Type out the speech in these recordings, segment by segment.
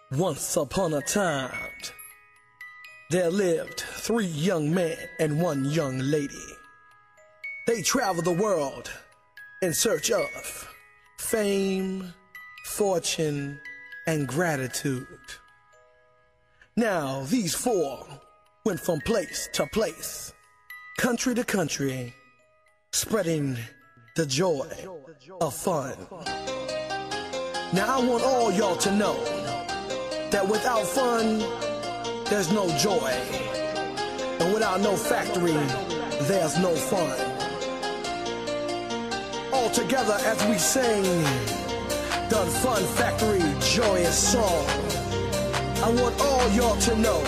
Once upon a time, there lived 3 young men and 1 young lady. They traveled the world in search of fame, fortune, and gratitude. Now, these 4 went from place to place, country to country, spreading the joy of fun. Now, I want all y'all to know that without fun, there's no joy. And without no factory, there's no fun. All together as we sing the Fun Factory joyous song. I want all y'all to know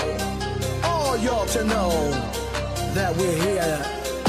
that we're here.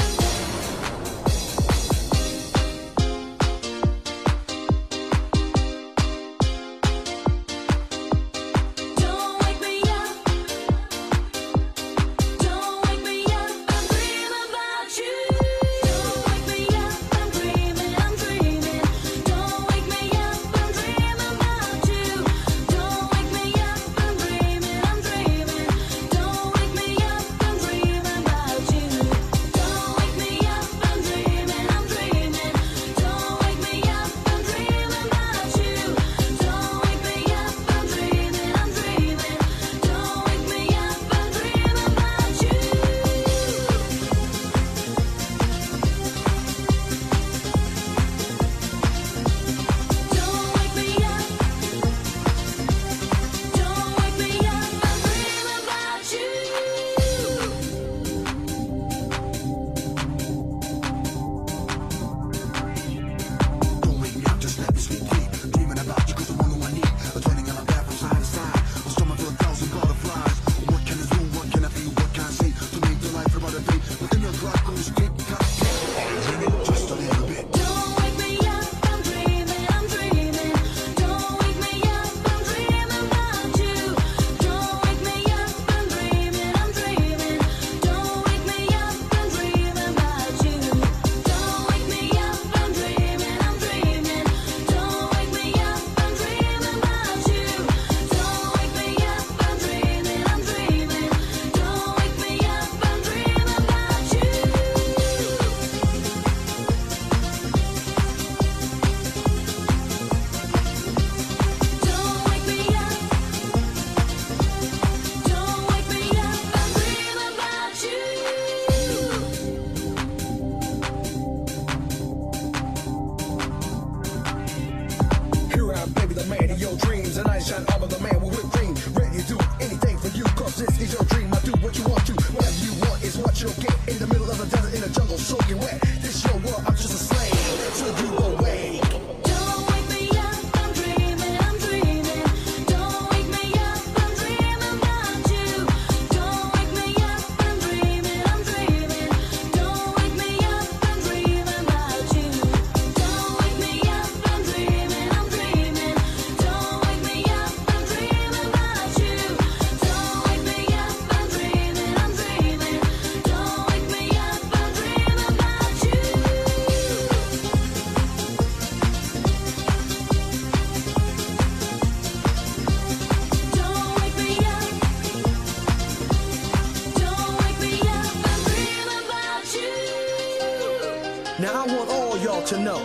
Now I want all y'all to know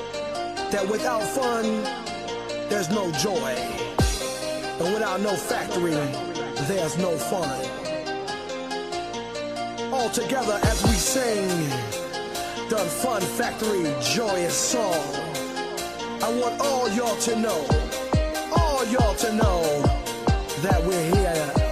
that without fun, there's no joy. And without no factory, there's no fun. All together as we sing the Fun Factory joyous song. I want all y'all to know that we're here.